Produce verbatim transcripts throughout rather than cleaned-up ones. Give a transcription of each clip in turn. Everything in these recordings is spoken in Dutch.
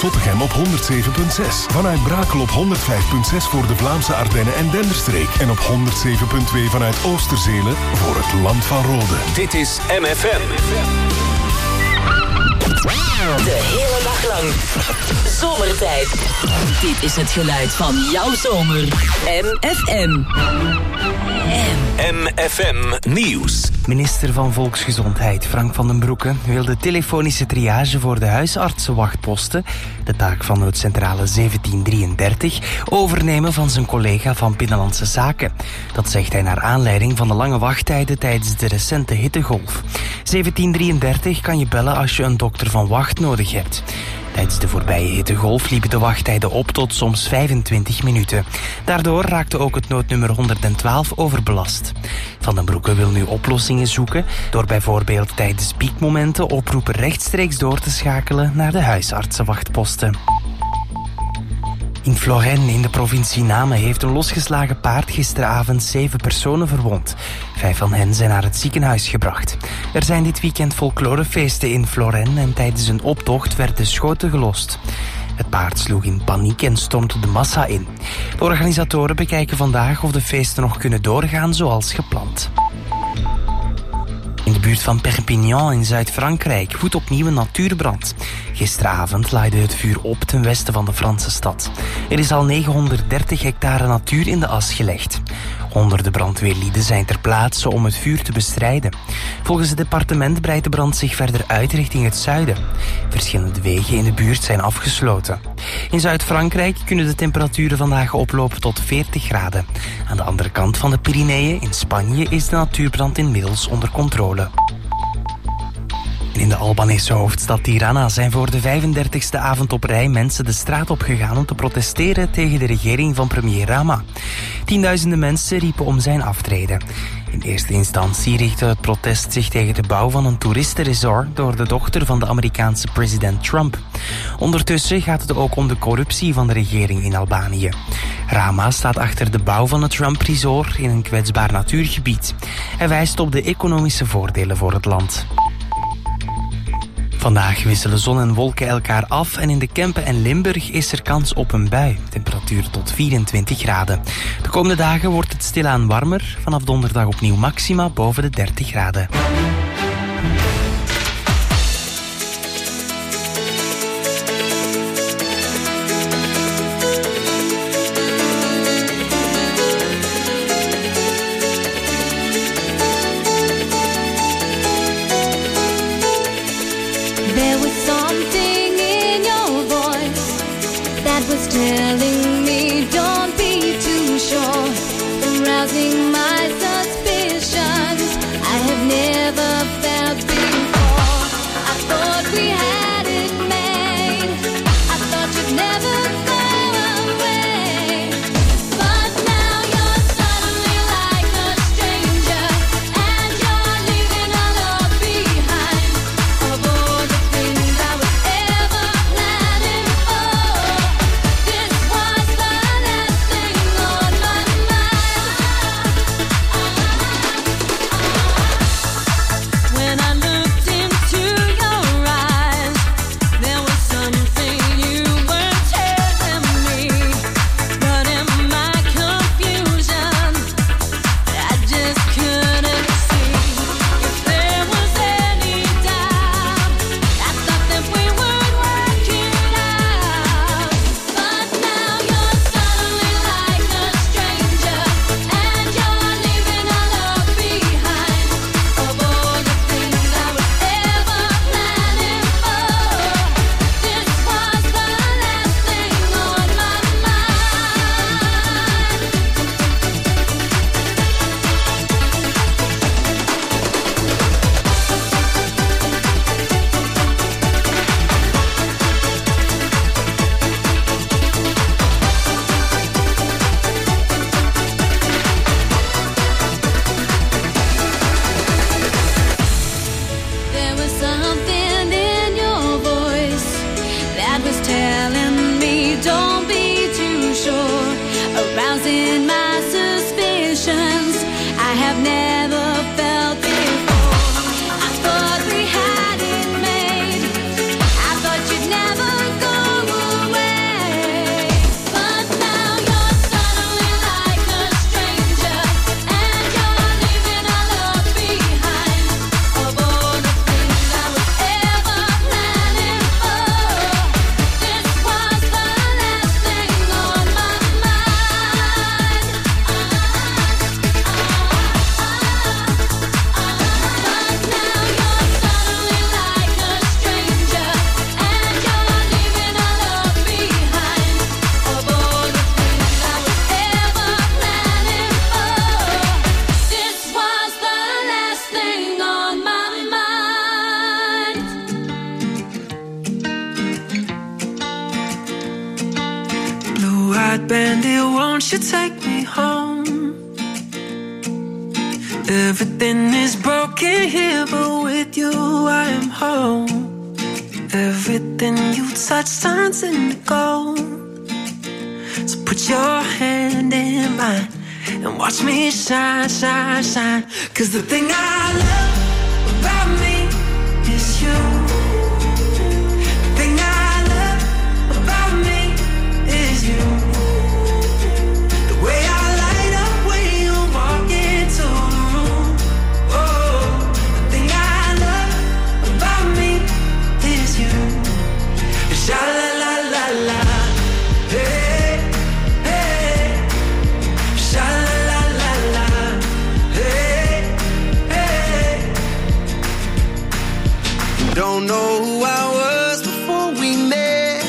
Zottegem op honderd zeven komma zes. Vanuit Brakel op honderd vijf komma zes voor de Vlaamse Ardennen en Denderstreek. En op honderd zeven komma twee vanuit Oosterzelen voor het Land van Rode. Dit is M F M. De hele dag lang. Zomertijd. Dit is het geluid van jouw zomer. M F M. M F M Nieuws. Minister van Volksgezondheid Frank van den Broeke wil de telefonische triage voor de huisartsenwachtposten, de taak van noodcentrale zeventien drieëndertig, overnemen van zijn collega van Binnenlandse Zaken. Dat zegt hij naar aanleiding van de lange wachttijden tijdens de recente hittegolf. zeventien drieëndertig kan je bellen als je een dokter van wacht nodig hebt. Tijdens de voorbije hittegolf liepen de wachttijden op tot soms vijfentwintig minuten. Daardoor raakte ook het noodnummer honderdtwaalf overbelast. Van den Broeke wil nu oplossingen zoeken door bijvoorbeeld tijdens piekmomenten oproepen rechtstreeks door te schakelen naar de huisartsenwachtposten. In Florenne, in de provincie Namen, heeft een losgeslagen paard gisteravond zeven personen verwond. Vijf van hen zijn naar het ziekenhuis gebracht. Er zijn dit weekend folklorefeesten in Florenne en tijdens een optocht werden schoten gelost. Het paard sloeg in paniek en stormde de massa in. De organisatoren bekijken vandaag of de feesten nog kunnen doorgaan zoals gepland. In de buurt van Perpignan in Zuid-Frankrijk woedt opnieuw een natuurbrand. Gisteravond laaide het vuur op ten westen van de Franse stad. Er is al negenhonderddertig hectare natuur in de as gelegd. Honderden brandweerlieden zijn ter plaatse om het vuur te bestrijden. Volgens het departement breidt de brand zich verder uit richting het zuiden. Verschillende wegen in de buurt zijn afgesloten. In Zuid-Frankrijk kunnen de temperaturen vandaag oplopen tot veertig graden. Aan de andere kant van de Pyreneeën, in Spanje, is de natuurbrand inmiddels onder controle. In de Albanese hoofdstad Tirana zijn voor de vijfendertigste avond op rij mensen de straat opgegaan om te protesteren tegen de regering van premier Rama. Tienduizenden mensen riepen om zijn aftreden. In eerste instantie richtte het protest zich tegen de bouw van een toeristenresort door de dochter van de Amerikaanse president Trump. Ondertussen gaat het ook om de corruptie van de regering in Albanië. Rama staat achter de bouw van het Trump Resort in een kwetsbaar natuurgebied. Hij wijst op de economische voordelen voor het land. Vandaag wisselen zon en wolken elkaar af en in de Kempen en Limburg is er kans op een bui. Temperatuur tot vierentwintig graden. De komende dagen wordt het stilaan warmer. Vanaf donderdag opnieuw maxima boven de dertig graden. Telling me don't be too sure, arousing my suspicions I have never felt before. I thought we had it made, I thought you'd never go away, but now you're suddenly like a stranger, and you're leaving all up behind. Of all the things I was ever planning for, this was the last thing on my mind. bandit, won't you take me home? Everything is broken here, but with you I am home. Everything you touch turns into gold. So put your hand in mine and watch me shine, shine, shine. Cause the thing I love about me is you. The thing I love about me is you. The way I light up when you walk into the room. Oh, the thing I love about me is you. Sha la la la la, hey, hey. Sha la la la la, hey, hey. Don't know who I was before we met.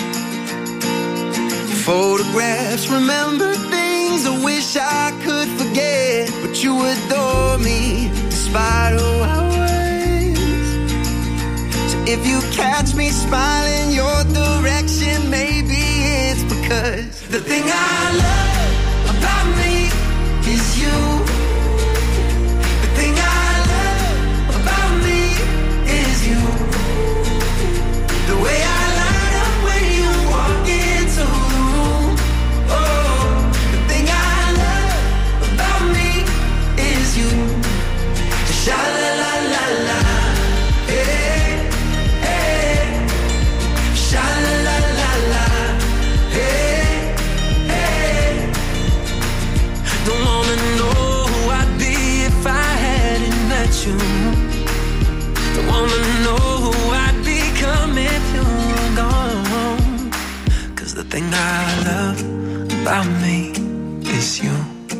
Photographs, remember things I wish I could forget. But you adore me despite who I was. So if you catch me smiling your direction, maybe it's because The thing I love about me is you. The thing I love about me is you. The way I light up when you walk into the room. Oh, the thing I love about me is you. Sha la la la la, hey, hey. Sha la la la la, hey, hey. Don't wanna know who I'd be if I hadn't met you. Don't wanna know who I'd become if you were gone. Cause the thing I love about me is you.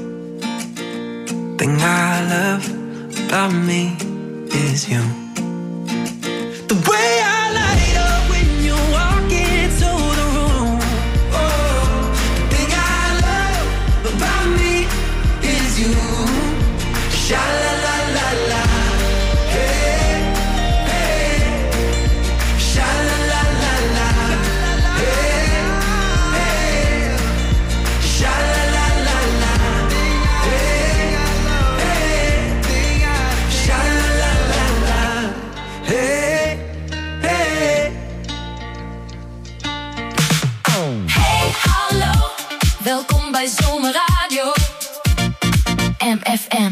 Thing I love about me is you. The way I light up when you walk into the room. Oh, the thing I love about me is you. Sha la la la la, hey, hey. Sha la la la la, hey, hey. Sha la la la la, hey, hey. Sha la la la la, hey, hey. Hey, hallo. Welkom bij Zomerradio. M F M.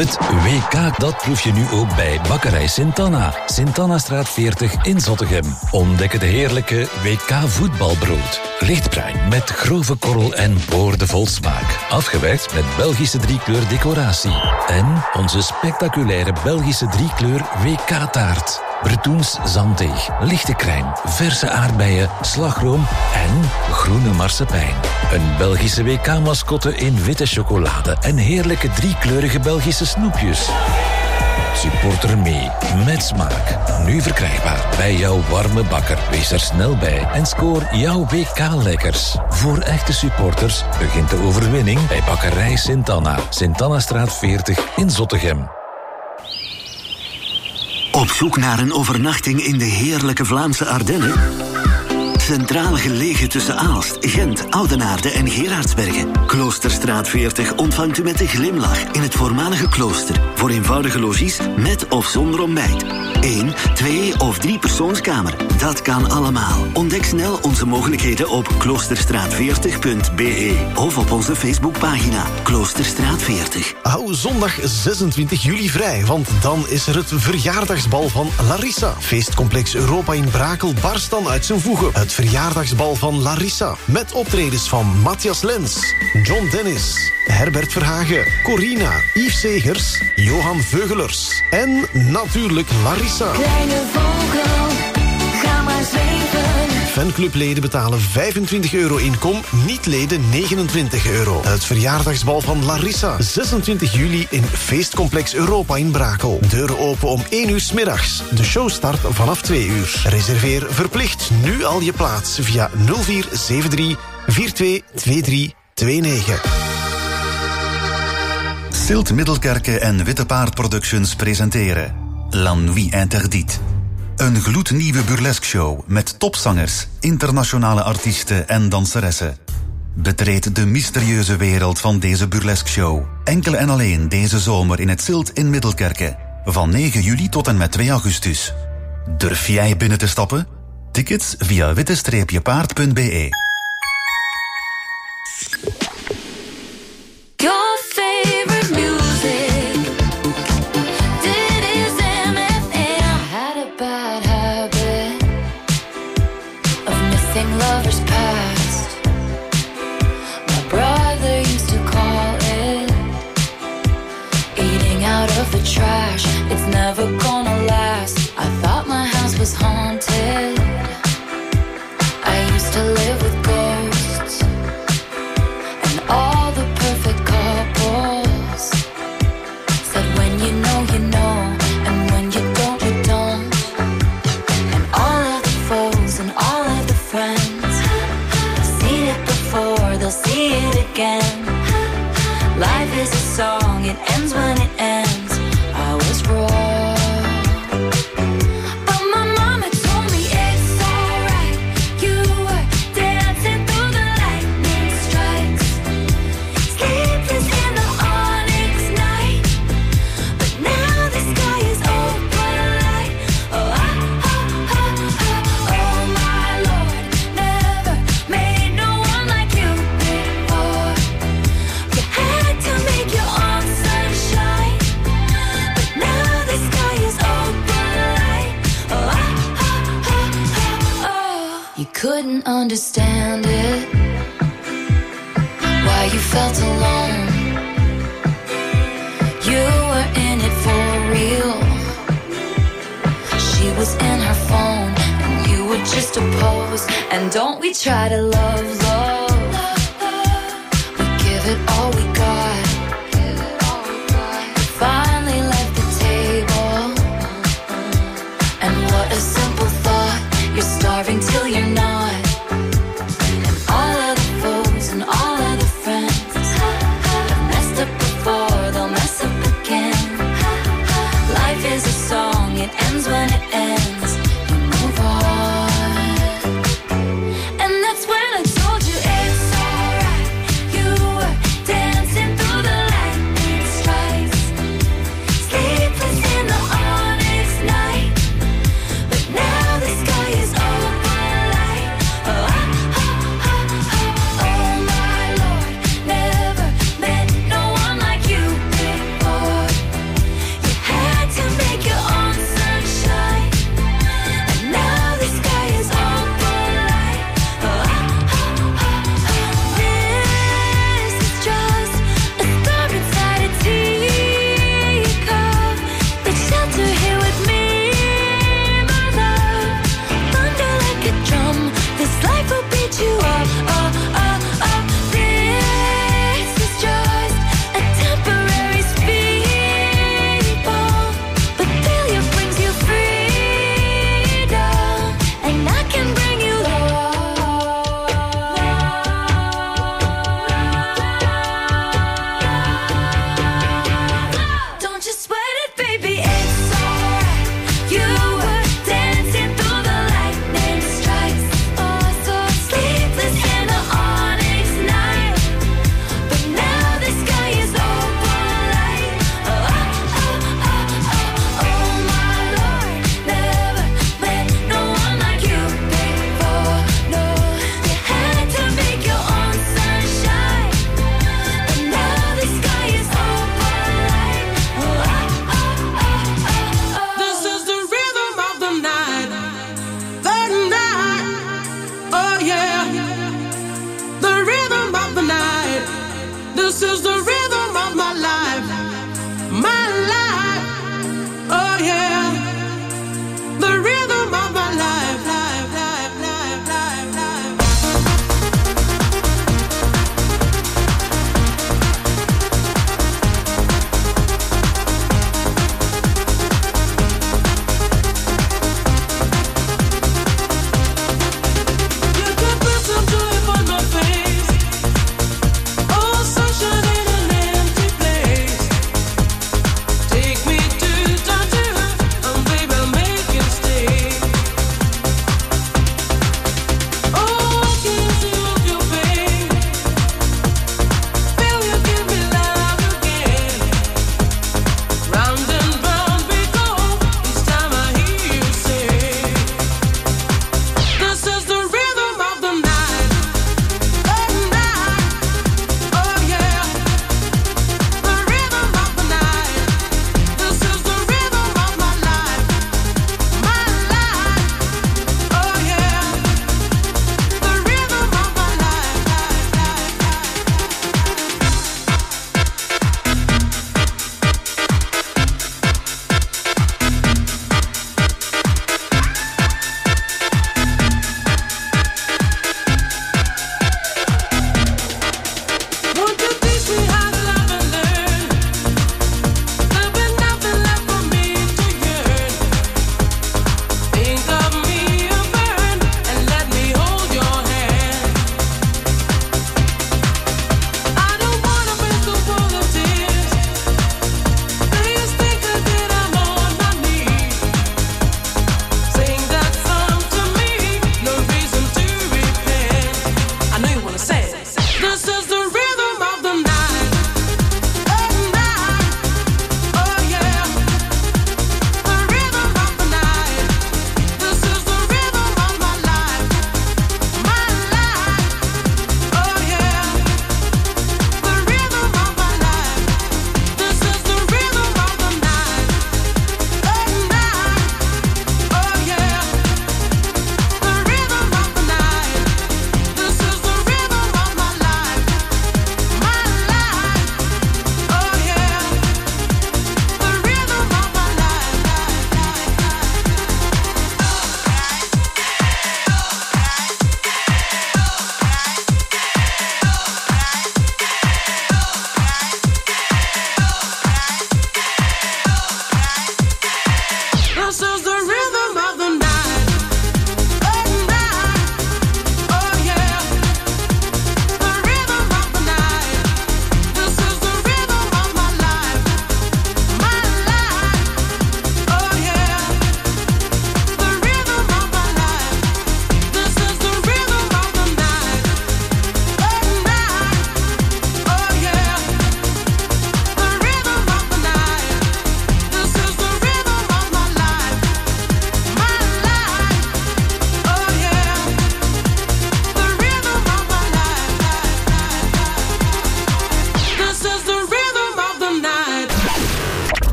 Het W K, dat proef je nu ook bij Bakkerij Sint-Anna. Sint-Anna-straat veertig in Zottegem. Ontdek het heerlijke W K voetbalbrood. Lichtbruin met grove korrel en boordevol smaak. Afgewerkt met Belgische driekleur decoratie. En onze spectaculaire Belgische driekleur W K-taart. Bretoens zanddeeg, lichte crème, verse aardbeien, slagroom en groene marsepein. Een Belgische W K-mascotte in witte chocolade en heerlijke driekleurige Belgische snoepjes. Supporter mee, met smaak. Nu verkrijgbaar bij jouw warme bakker. Wees er snel bij en scoor jouw W K-lekkers. Voor echte supporters begint de overwinning bij Bakkerij Sint-Anna. Sint-Anna-straat veertig in Zottegem. Op zoek naar een overnachting in de heerlijke Vlaamse Ardennen? Centraal gelegen tussen Aalst, Gent, Oudenaarde en Gerardsbergen. Kloosterstraat veertig ontvangt u met een glimlach in het voormalige klooster. Voor eenvoudige logies met of zonder ontbijt. Eén, twee of drie persoonskamer. Dat kan allemaal. Ontdek snel onze mogelijkheden op kloosterstraat veertig punt b e of op onze Facebookpagina Kloosterstraat veertig. Hou zondag zesentwintig juli vrij, want dan is er het verjaardagsbal van Larissa. Feestcomplex Europa in Brakel barst dan uit zijn voegen. Het verjaardagsbal van Larissa. Met optredens van Matthias Lens, John Dennis, Herbert Verhagen, Corina, Yves Segers, Johan Veugelers en natuurlijk Larissa. Kleine vogel, ga maar zweven. Fanclubleden betalen vijfentwintig euro inkom, niet-leden negenentwintig euro. Het verjaardagsbal van Larissa, zesentwintig juli in Feestcomplex Europa in Brakel. Deuren open om één uur 's middags. De show start vanaf twee uur. Reserveer verplicht nu al je plaats via nul vier zeven drie vier twee twee drie twee negen. Silt Middelkerke en Witte Paard Productions presenteren La Nuit Interdite. Een gloednieuwe burlesque-show met topzangers, internationale artiesten en danseressen. Betreed de mysterieuze wereld van deze burlesque-show. Enkel en alleen deze zomer in het Silt in Middelkerke. Van negen juli tot en met twee augustus. Durf jij binnen te stappen? Tickets via witte paard punt b e. Your favorite music. Dit is M F M. Had a bad habit of missing lovers past. My brother used to call it eating out of the trash. It's never gonna last. I thought my house was haunted. I used to live with ghosts and all the perfect couples said when you know you know and when you don't you don't. And all of the foes and all of the friends have seen it before, they'll see it again. Life is a song, it ends when it ends. I was wrong. Couldn't understand it, why you felt alone. You were in it for real. She was in her phone and you were just a pose. And don't we try to love, love. We give it all we got. Finally left the table. And what a simple thought. You're starving till you're not. And all of the foes and all of the friends have messed up before, they'll mess up again. Life is a song, it ends when it ends. You move on. And that's when I told you it's alright. You were dancing through the lightning strikes, sleepless in the onyx night. But now the sky is open light.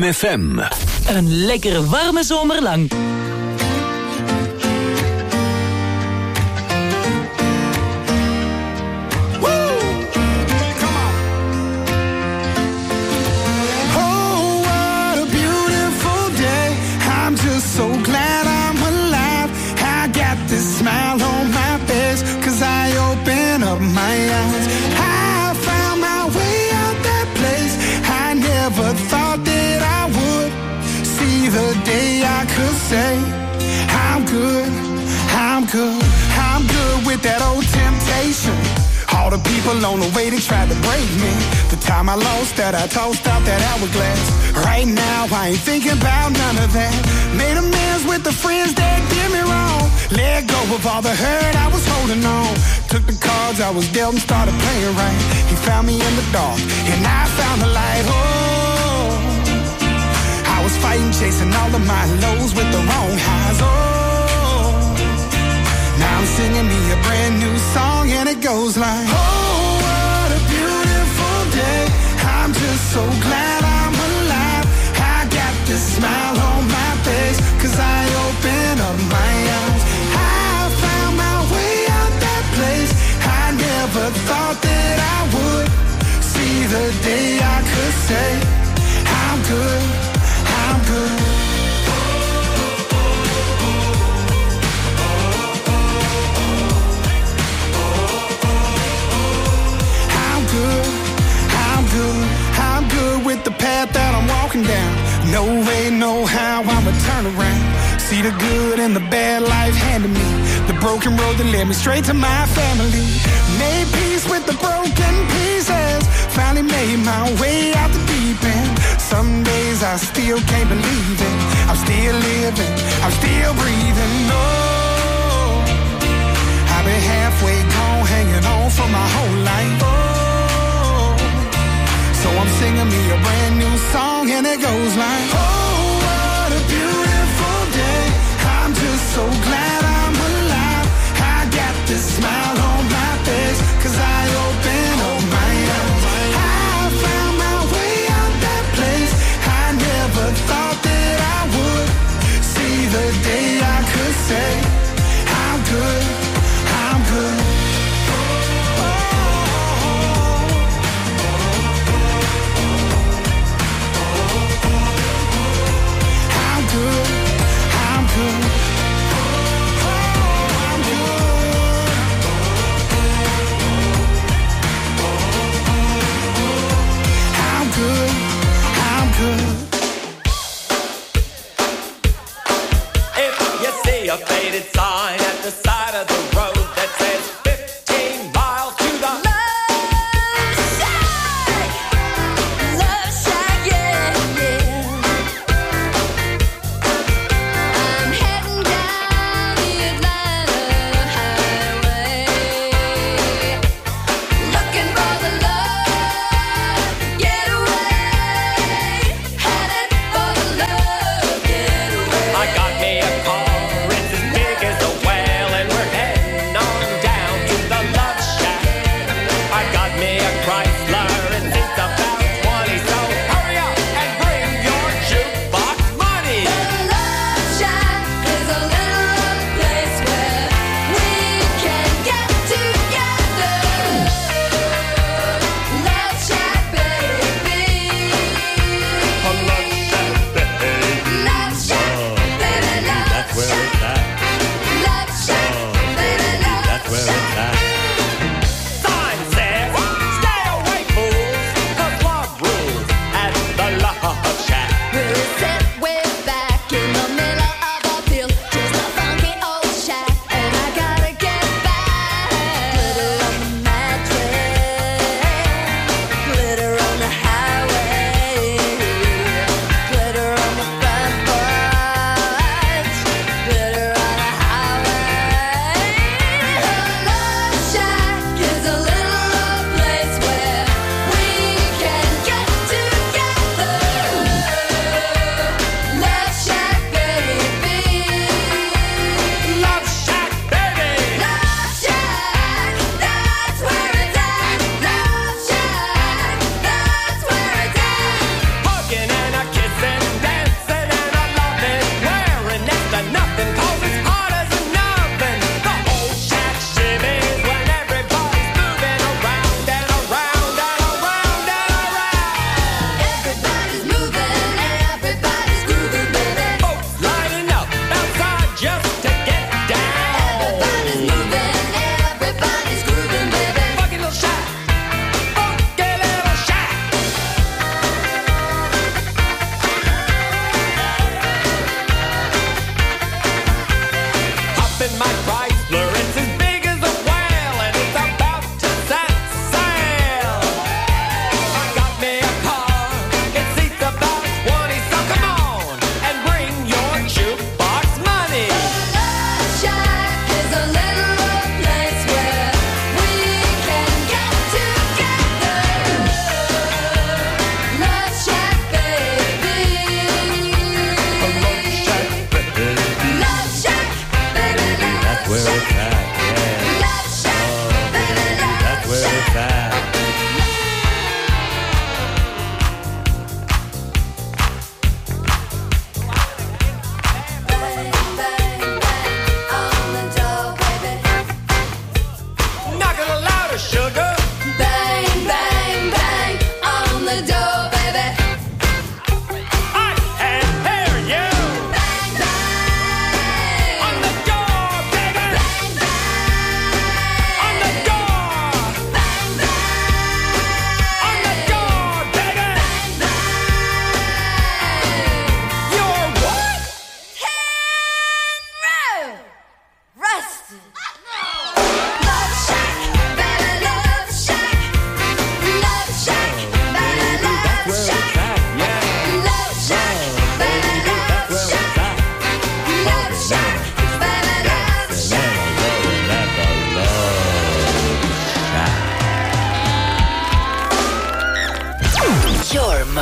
M F M. Een lekkere warme zomer lang. So glad I'm alive. I got this smile on my face, 'cause I open up my eyes. I found my way out that place. I never thought that I would see the day I could say I'm good, I'm good, I'm good with that old temptation. All the people on the way, they tried to break me. The time I lost that, I tossed out that hourglass. Right now, I ain't thinking about none of that. Made amends with the friends that did me wrong. Let go of all the hurt I was holding on. Took the cards I was dealt and started playing right. He found me in the dark, and I found the light. Oh, I was fighting, chasing all of my lows with the wrong highs. Oh, now I'm singing me a brand new song, and it goes like, oh, what a beautiful day. I'm just so glad I'm alive. I got this smile on my face, 'cause I open up my eyes. I found my way out that place. I never thought that I would see the day I could say I'm good, I'm good. With the path that I'm walking down, no way, no how I'ma turn around. See the good and the bad life handed me, the broken road that led me straight to my family. Made peace with the broken pieces, finally made my way out the deep end. Some days I still can't believe it. I'm still living, I'm still breathing. No, I've been halfway gone, hanging on for my whole life. Oh, so I'm singing me a brand new song, and it goes like, oh, what a beautiful day. I'm just so glad I'm alive. I got this smile on my face, 'cause I open up my eyes. I found my way out that place. I never thought that I would see the day I could say I'm good, I'm good.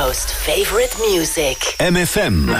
most favorite music. M F M.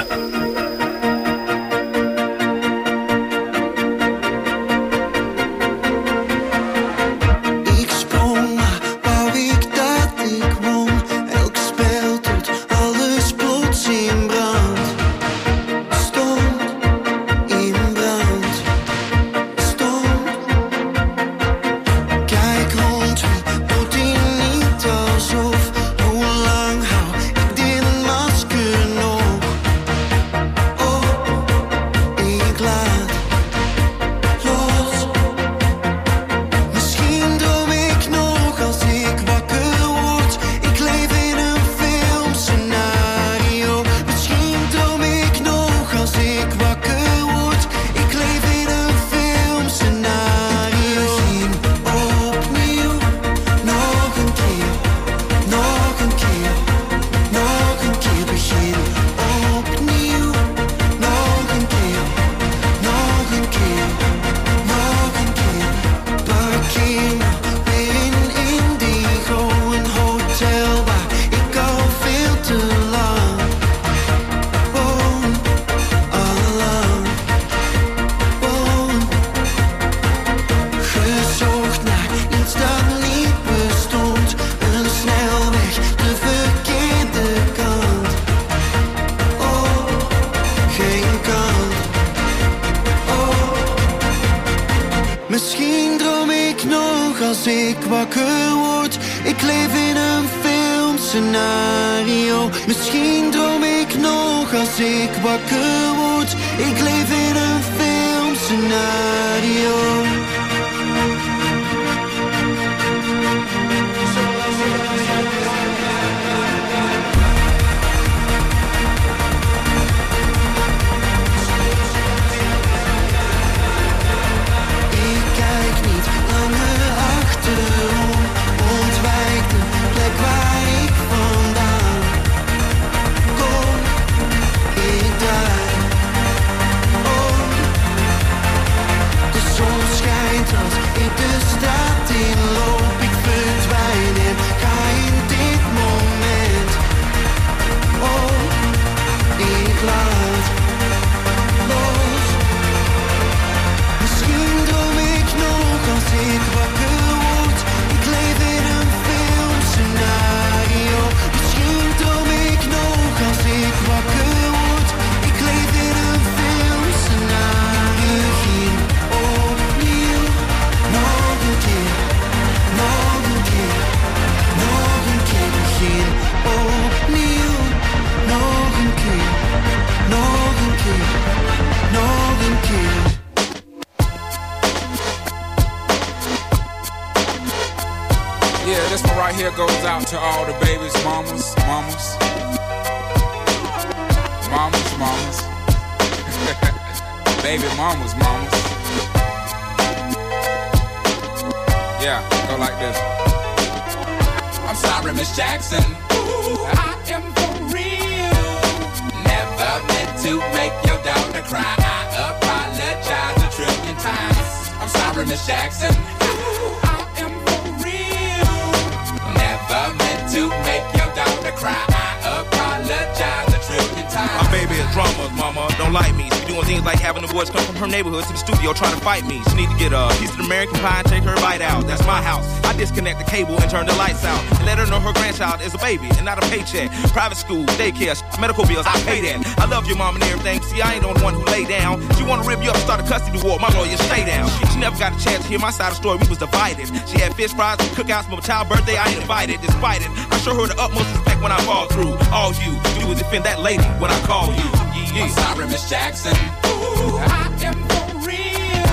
Private school, daycare, medical bills, I pay that. I love your mom and everything. See, I ain't the one who lay down. She wanna rip you up, start a custody war. My lawyer, stay down. She never got a chance to hear my side of the story. We was divided. She had fish fries, cookouts, but my child's birthday, I ain't invited. Despite it, I show her the utmost respect when I fall through. All you do is defend that lady when I call you. Yeah, yeah. I'm sorry, Miss Jackson. Ooh, I am for real.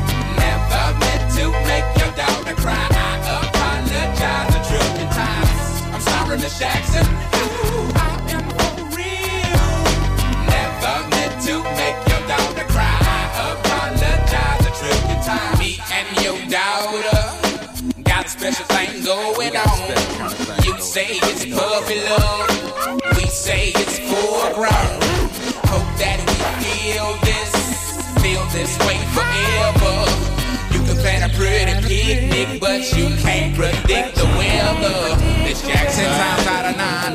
Never meant to make your daughter cry. I apologize a trillion times. I'm sorry, Miss Jackson. Ooh, I am for real. Never meant to make your daughter cry. I apologize a trillion times. Me and your daughter got a special thing going on. You say it's puppy love. We say it's foreground. Hope that we feel this, feel this way forever. You can plan a pretty picnic, but you can't predict the weather. Miss Jackson times out of nine. Now if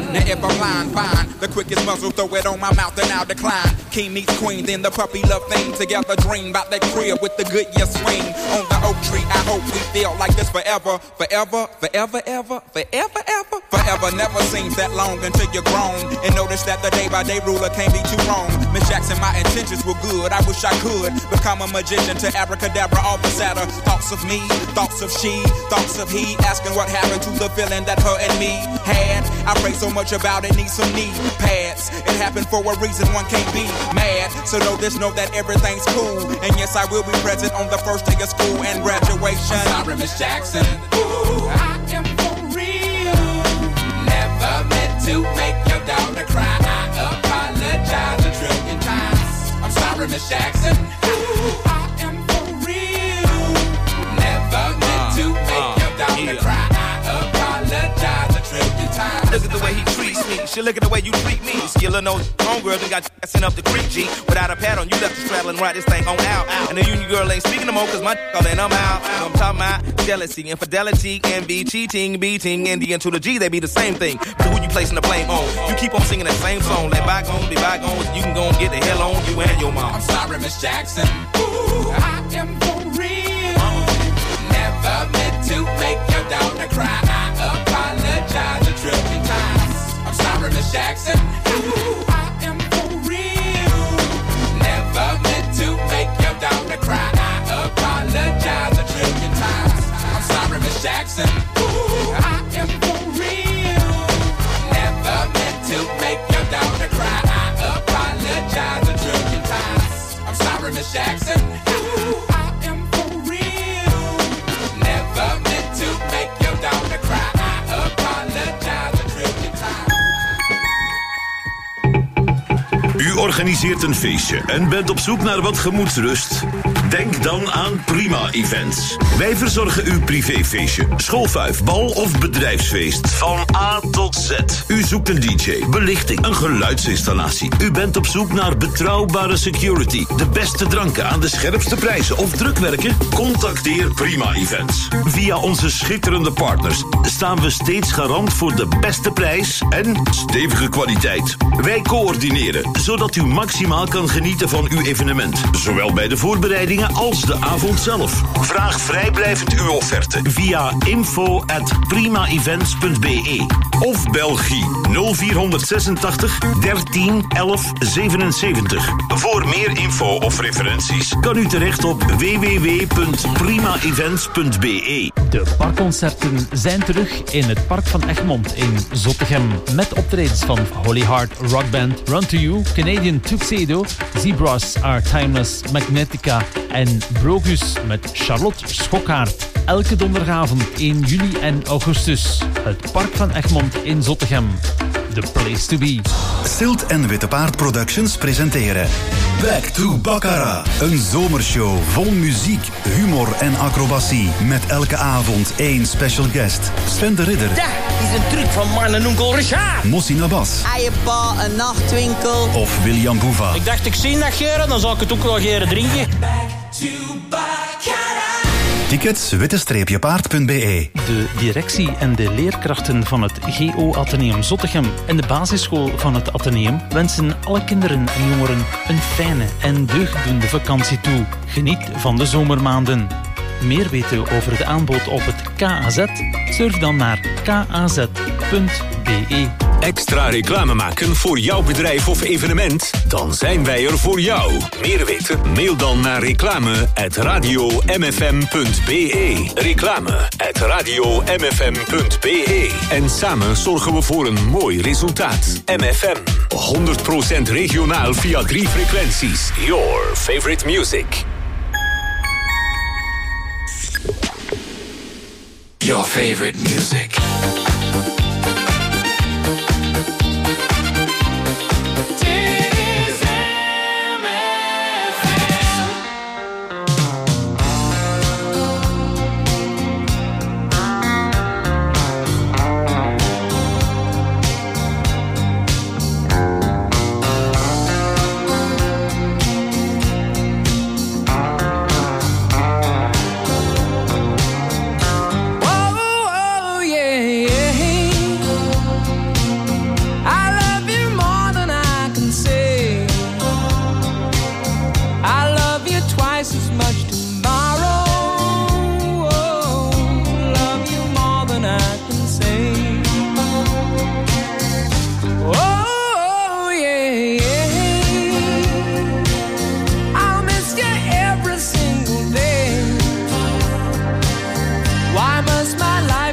a line, fine. The quickest muzzle, throw it on my mouth and I'll decline. King meets queen, then the puppy love thing. Together dream about that crib with the good year swing. On the oak tree, I hope we feel like this forever. Forever, forever, ever, forever, ever. Forever never seems that long until you're grown. And notice that the day by day ruler can't be too wrong. Miss Jackson, my intentions were good. I wish I could become a magician to abracadabra all the sadder. Thoughts of me, thoughts of she, thoughts of he. Asking what happened to the feeling that her and me had. I pray so much about it, need some knee pads. It happened for a reason, one can't be mad. So know this, know that everything's cool. And yes, I will be present on the first day of school and graduation. I'm sorry, Miss Jackson. Ooh, I am for real. Never meant to make your daughter cry. I apologize a trillion times. I'm sorry, Miss Jackson. Ooh, I am for real. Never meant to make uh, your daughter yeah. cry. I apologize a trillion times. Look at the way he treats me. She look at the way you treat me. Skillin' those homegirls and got sent up the creek, G. Without a pad on, you left the straddle and ride this thing on out. And the union girl ain't speaking no more, cause my all in, I'm out. So I'm talking about jealousy, infidelity, envy, cheating, beating, and the N to the G, they be the same thing. But who you placing the blame on? You keep on singing that same song. Let bygones be bygones, you can go and get the hell on you and your mom. I'm sorry, Miss Jackson. Ooh, I am for real. Never meant to make your daughter cry. I apologize a trillion times. I'm sorry, Miss Jackson. Ooh, I am for real. Never meant to make your daughter cry. I apologize a trillion times. I'm sorry, Miss Jackson. Ooh, I am for real. Never meant to make your daughter cry. I apologize a trillion times. I'm sorry, Miss Jackson. Ooh, I am for real. Never meant to make your daughter cry. I apologize a trillion times. U organiseert een feestje en bent op zoek naar wat gemoedsrust? Denk dan aan Prima Events. Wij verzorgen uw privéfeestje, schoolfuif, bal of bedrijfsfeest. Van A tot Z. U zoekt een D J, belichting, een geluidsinstallatie. U bent op zoek naar betrouwbare security, de beste dranken aan de scherpste prijzen of drukwerken? Contacteer Prima Events. Via onze schitterende partners staan we steeds garant voor de beste prijs en stevige kwaliteit. Wij coördineren, zodat u maximaal kan genieten van uw evenement. Zowel bij de voorbereidingen als de avond zelf. Vraag vrijblijvend uw offerte via info at prima events punt b e of Belgie nul vier zesentachtig dertien elf zevenenzeventig. Voor meer info of referenties kan u terecht op w w w punt prima events punt b e. De parkconcerten zijn terug in het Park van Egmond in Zottegem. Met optredens van Holy Heart Rockband, Run to You, Canadian Tuxedo, Zebras Are Timeless, Magnetica en Brogus met Charlotte Schokkaert. Elke donderdagavond in juli en augustus. Het Park van Egmond in Zottegem. The place to be. Stilt en Witte Paard Productions presenteren Back to Baccarat. Een zomershow vol muziek, humor en acrobatie. Met elke avond één special guest. Sven de Ridder. Dat is een truc van man en onkel Richard. Mossi Nabas. Eiepa, een nachtwinkel. Of William Boeva. Ik dacht, ik zie dat geren, dan zal ik het ook wel geren drinken. Back to Baccarat. Tickets witte paard punt b e. De directie en de leerkrachten van het G O Atheneum Zottegem en de basisschool van het Atheneum wensen alle kinderen en jongeren een fijne en deugddoende vakantie toe. Geniet van de zomermaanden. Meer weten over het aanbod op het K A Z? Surf dan naar k a z punt b e. Extra reclame maken voor jouw bedrijf of evenement? Dan zijn wij er voor jou. Meer weten? Mail dan naar reclame at radio m f m punt b e. Reclame at radio m f m punt b e. En samen zorgen we voor een mooi resultaat. M F M, honderd procent regionaal via drie frequenties. Your favorite music. Your favorite music. Oh, oh, yeah, yeah.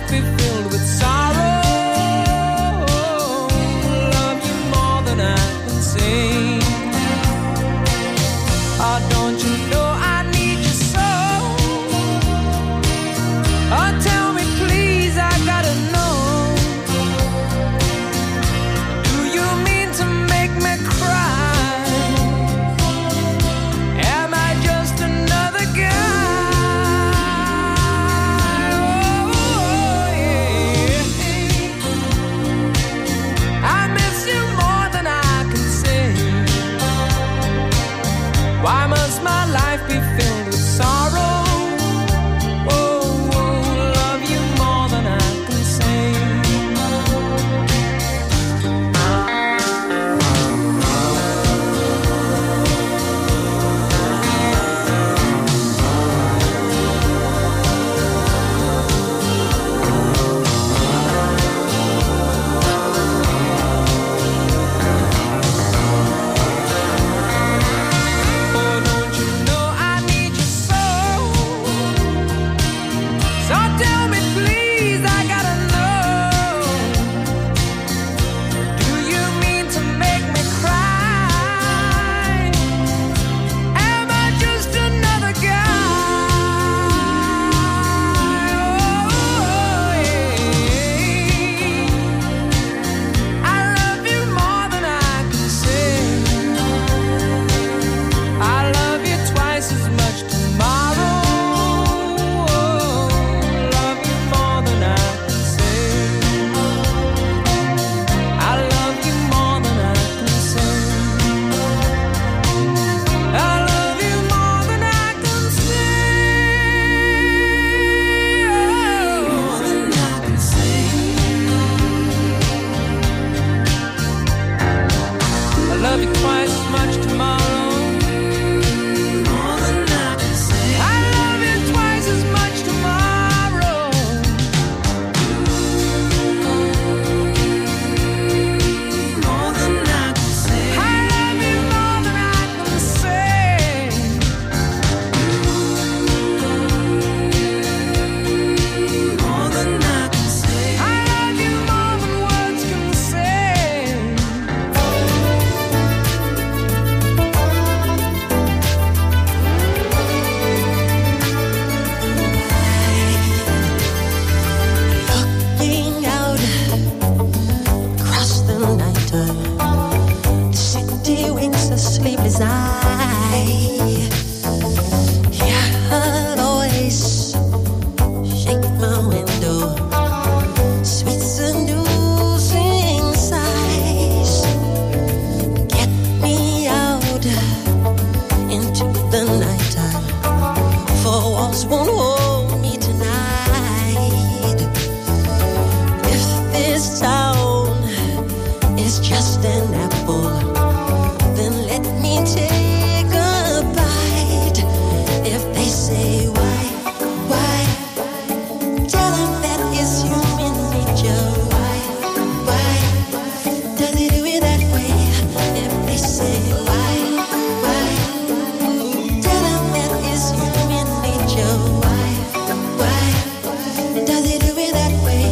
be filled with sorrow. Love you more than I can say. Oh, don't you know I need you so? Oh, tell me please, I gotta know. Do you mean to make me cry? Am I just another guy? Oh, yeah. I miss you more than I can say. Why must my life be filled with sorrow? Oh, oh, love you more than I can say. Oh, don't you know I need you so? So tell me please, I gotta know. Do you mean to make me cry? Am I just another guy? Oh, yeah. I love you more than I can say. I love you twice as much tomorrow. Love you more than I can say. I love you more than I can say. I love you more than I can say. More than I can say. I love you twice as much tomorrow. More than I can say. I love you twice as much tomorrow. More than I can say. I love you more than I can say. More than I can say. I love you more than words can say. Looking out across the night, the city winks a sleepless eye. Hear her voice shake my window, sweet seducing sighs. Get me out into the night, for walls won't hold me tonight. If this town is just an apple, then let me take a bite. If they say why, why, tell them that it's human nature. Why, why, does it do it that way? If they say why, why, tell them that it's human nature. Why, why, does it do it that way?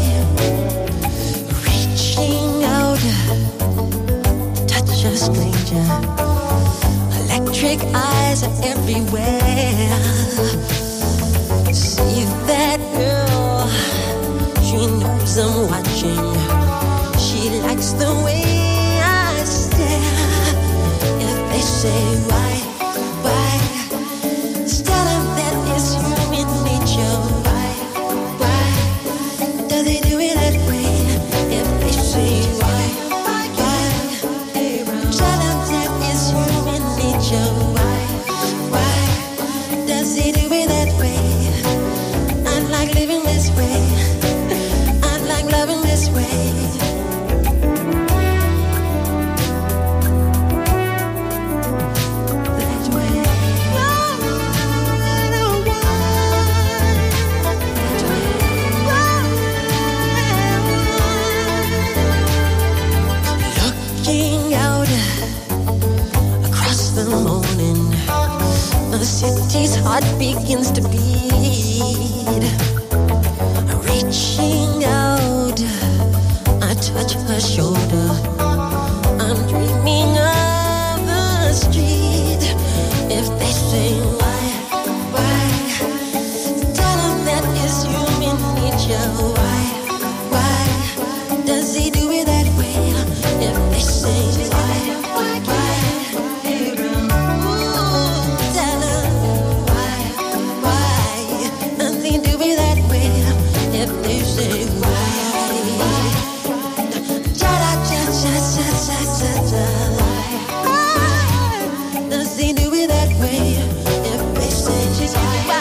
Reaching out, touch a stranger. Electric eyes are everywhere. See that girl, she knows I'm watching. She likes the way I stare. If they say why, why, tell them that it's human nature. Why, why, does it do it that way? If they say why, why, tell them that it's human nature. Why, why, does it do it that way? I like living this way. I like loving this way. Looking out across the morning, the city's heart begins to beat. Reaching you why, why does he do it that way? If they say why, why, ooh, tell her why, why does he do it that way? If they say why, cha cha cha cha cha cha cha cha, why does he do it that way? If they say why.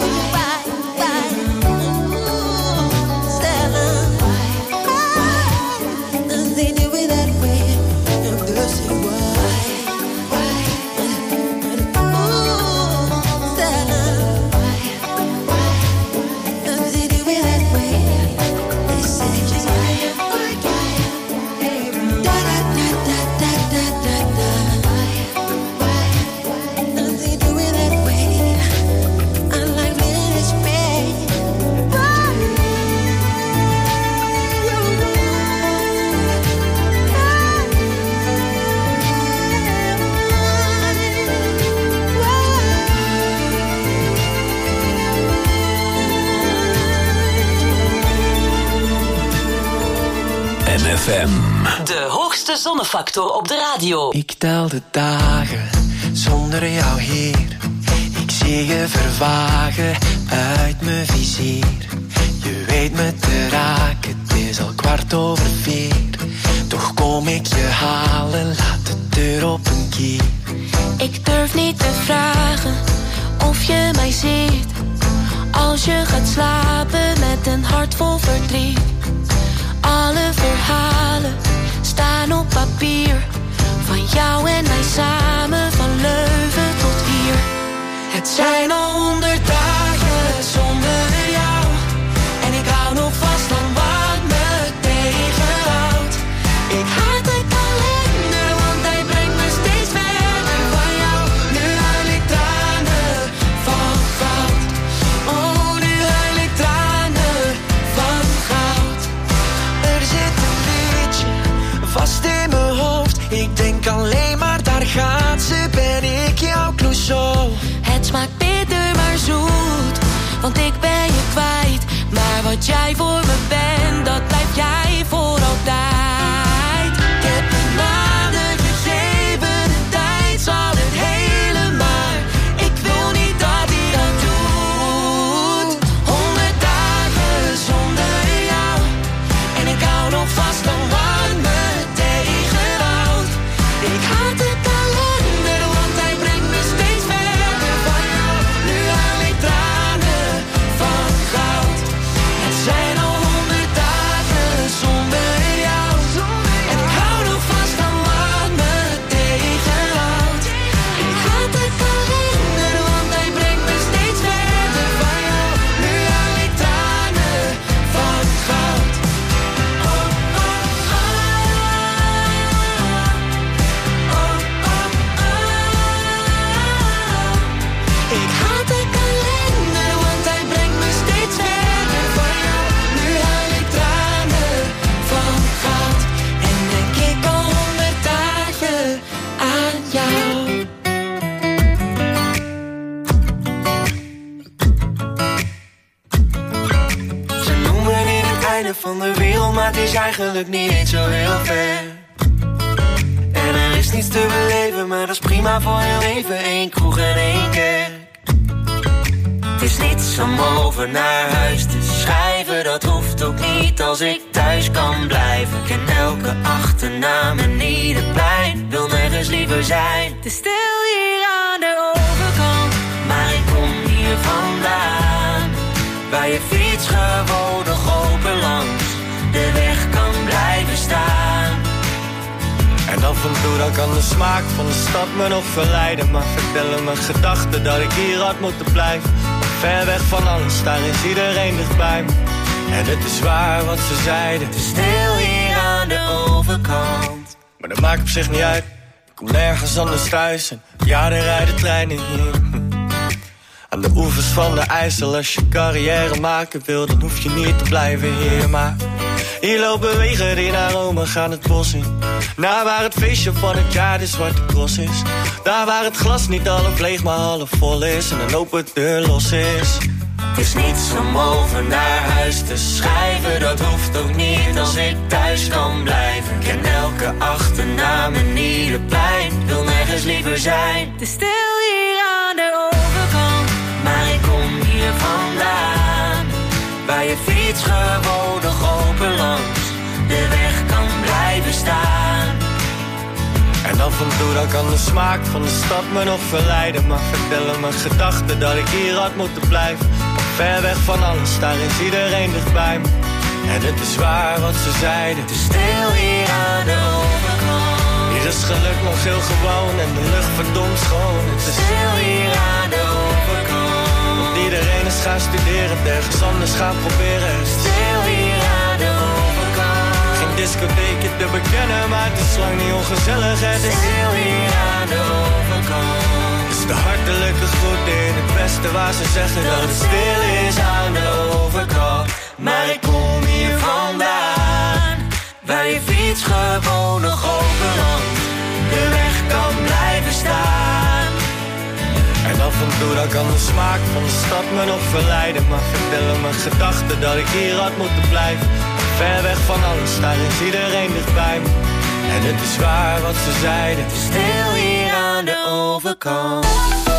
De hoogste zonnefactor op de radio. Ik tel de dagen zonder jou hier. Ik zie je vervagen uit mijn vizier. Je weet me te raken, het is al kwart over vier. Toch kom ik je halen, laat de deur op een kier. Ik durf niet te vragen of je mij ziet. Als je gaat slapen met een hart vol verdriet. Alle verhalen staan op papier. Van jou en mij samen, van Leuven tot hier. Het zijn al honderd dagen zonder jou. En ik hou nog vast aan wat me tegenhoudt. Ik haat de kalender, want hij brengt me steeds verder van jou. Nu huil ik tranen van goud. Oh, nu huil ik tranen van goud. Er zit een liedje vast in mijn hoofd. Ik denk alleen maar, daar gaat ze, ben ik jouw Clouseau. Het smaakt bitter maar zoet, want ik ben je kwijt. Maar wat jij voor me bent, dat blijf jij voor altijd. Ik heb een maanden gegeven, de tijd zal het hele maar. Ik wil niet dat hij dat doet. Honderd dagen zonder jou. En ik hou nog vast aan wat me tegenhoudt. Ik haat de kalender, want hij brengt me steeds verder van jou. Nu huil ik tranen van goud. Het zijn al honderd dagen zonder jou. En ik hou nog vast aan wat me tegenhoudt. Ik haat de kalender, want hij brengt me steeds verder van jou. Nu huil ik tranen van goud. Oh, oh, oh. Ik haat de kalender, want hij brengt me steeds verder van jou. Nu huil ik tranen van goud. En denk ik al honderd dagen aan jou. Ze noemen dit het einde van de wereld, maar het is eigenlijk niet eens zo heel ver. En er is niets te beleven, maar dat is prima voor heel even. Eén kroeg en één kerk. Het is niets om over naar huis te schrijven. Dat hoeft ook niet als ik thuis kan blijven. Ik ken elke achternaam en ieder plein. Wil nergens liever zijn. Te stil hier aan de overkant. Maar ik kom hier vandaan, waar je fiets gewoon nog open langs de weg kan blijven staan. En af en toe dan kan de smaak van de stad me nog verleiden. Maar vertellen mijn gedachten dat ik hier had moeten blijven. Ver weg van alles, daar is iedereen dichtbij me. En het is waar wat ze zeiden. Te stil hier aan de overkant. Maar dat maakt op zich niet uit. Ik kom nergens anders thuis. En ja, er rijden treinen hier. Aan de oevers van de IJssel. Als je carrière maken wil, dan hoef je niet te blijven hier. Maar hier lopen wegen die naar Rome gaan het bos in. Naar waar het feestje van het jaar de Zwarte Cross is. Daar waar het glas niet half leeg maar half vol is. En een open deur los is. Het is niets om over naar huis thuis te schrijven, dat hoeft ook niet als ik thuis kan blijven. Ken elke achternaam en ieder plein, wil nergens liever zijn. Te stil hier aan de overkant, maar ik kom hier vandaan, waar je fiets gewoon nog open langs de weg kan blijven staan. En af en toe dan kan de smaak van de stad me nog verleiden, maar vertellen mijn gedachten dat ik hier had moeten blijven. Ver weg van alles, daar is iedereen dichtbij me. En het is waar wat ze zeiden, te stil hier aan de overkant. Hier is geluk nog heel gewoon en de lucht verdomd schoon. Het is stil hier aan de overkant. Want iedereen is gaan studeren, ergens anders gaan proberen. Stil hier aan de overkant. Geen discotheekje te bekennen, maar het is lang niet ongezellig. Het is stil hier aan de overkant. De hartelijke groeten in het westen waar ze zeggen dat het stil is aan de overkant. Maar ik kom hier vandaan, waar je fiets gewoon nog open langs de weg kan blijven staan. En af en toe dan kan de smaak van de stad me nog verleiden, maar vertellen mijn gedachten dat ik hier had moeten blijven. Ver weg van alles, daar is iedereen dichtbij me. En het is waar wat ze zeiden, het is stil hier aan de overkant.